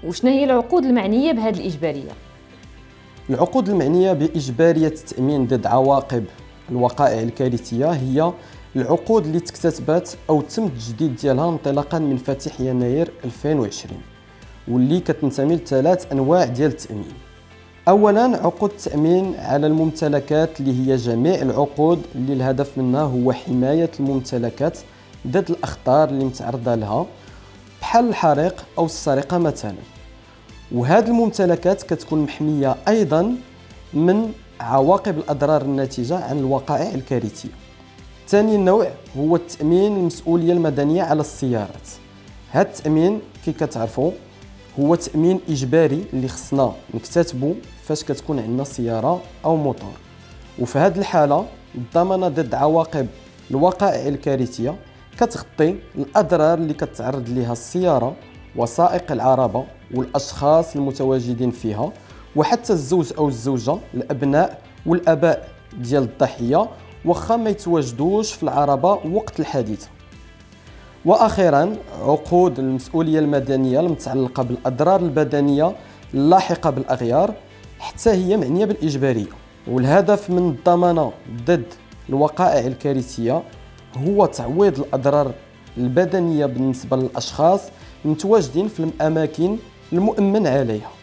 وشنا هي العقود المعنية بهذه الإجبارية؟ العقود المعنية بإجبارية التأمين ضد عواقب الوقائع الكارثية هي العقود اللي تكتسبت أو تم التجديد ديالها انطلاقا من فاتح يناير 2020 واللي كتنتمي لثلاث أنواع ديال التأمين. أولا عقود التأمين على الممتلكات اللي هي جميع العقود اللي الهدف منها هو حماية الممتلكات ضد الأخطار اللي متعرضة لها بحال الحريق أو السرقة مثلا، وهذه الممتلكات كتكون محمية أيضا من عواقب الأضرار الناتجة عن الوقائع الكارثية. ثاني نوع هو التأمين المسؤولية المدنية على السيارات. هذا التأمين كي كتعرفوا هو تأمين إجباري اللي خصنا نكتسبه فاش كتكون عندنا سيارة أو موتور، وفي هذه الحالة الضمانة ضد عواقب الوقائع الكارثية كتغطي الأضرار اللي كتعرض لها السيارة وسائق العربة والأشخاص المتواجدين فيها، وحتى الزوج أو الزوجة، الأبناء والآباء ديال الضحية واخا ما يتواجدوش في العربة وقت الحادثة. وأخيرا عقود المسؤولية المدنية المتعلقة بالأضرار البدنية اللاحقة بالأغيار حتى هي معنية بالإجبارية، والهدف من الضمانة ضد الوقائع الكارثية هو تعويض الأضرار البدنية بالنسبة للأشخاص المتواجدين في الأماكن المؤمن عليها.